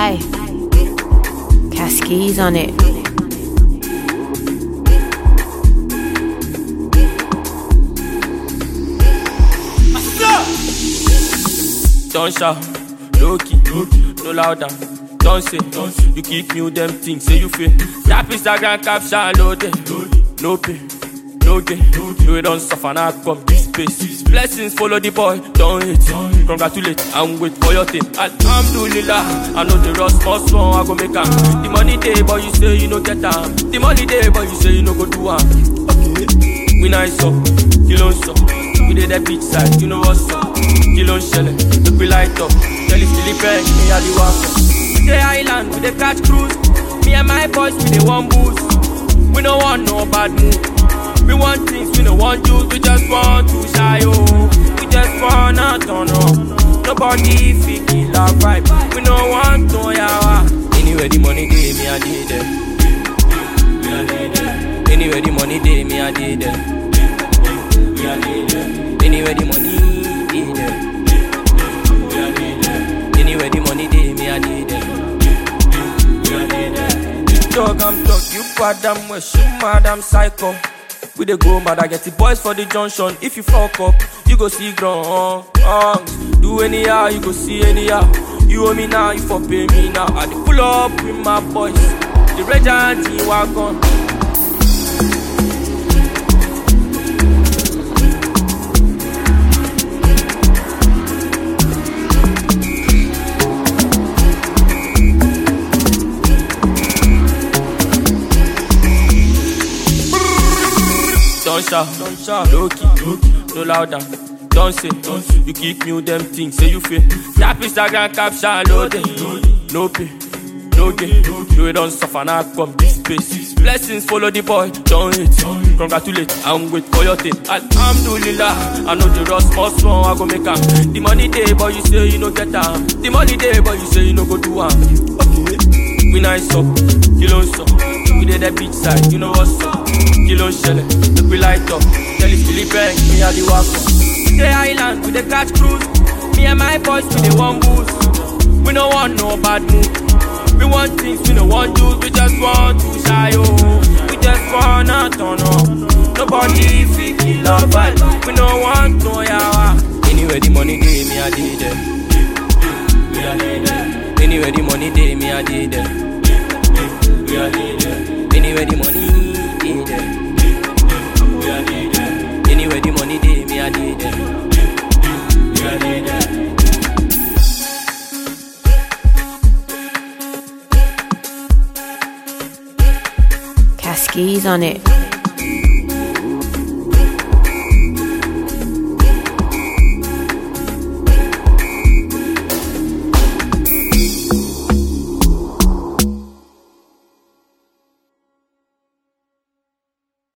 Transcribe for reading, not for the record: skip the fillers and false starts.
Aye, Cascades on it. Don't shout, low key, no louder. Don't say, you keep new them things, say you feel. Tap Instagram caption loaded, no pay, no gain. You don't suffer, now come this space. Blessings follow the boy, don't hate. Congratulate and wait for your thing. Alhamdulillah, I know the rust must strong, I go make am. The money day, but you say you no get am. The money day, but you say you no go do am. We nice up, kill on so. We did that beach side, you know what's up. Kill on shelling, look we light up. Tell you Philippine, me a the walker. We the island, we the catch cruise. Me and my boys, we the one booze. We don't want no bad mood. We want things, we don't want juice. We just want to shy, oh. We just wanna turn up. Nobody fit kill our vibe. We don't want no yawa. Anywhere the money day, me I did it. Anywhere the money day, me I did it. Anywhere the money day, anywhere the money day, me I did it. Talk, I'm talk, you madam, wish you madam psycho. We dey go mad, I get the boys for the junction. If you fuck up, you go see ground. Do anyhow, you go see anyhow. You owe me now, you for pay me now. I dey pull up with my boys. The regiment in wagon. Don't shout, low key, no louder. Don't say, you keep new them things, say you feel. Tap Instagram caption loaded, no pay, no gain. You don't suffer, now come this space. Blessings follow the boy, don't hate. Congratulate and wait for your thing. Alhamdulillah, I know the rust must strong, I go make am. The money day, but you say you no get am. The money day, but you say you no go do am. We nice up, kill on so. We did that beach side, you know what's up. Kill on shelling, look we light up. Tell you Philippine, me a the walker. We the island, we the catch cruise. Me and my boys, we the one booze. We don't want no bad mood. We want things, we don't want juice. We just want to shy, oh. We just wanna turn up. Nobody fit kill our vibe. We don't want no yawa. Anywhere the money day, me I did it. Anywhere the money day, me I did it. Anywhere the money day, anywhere the money day, me I did it. Cascades on it.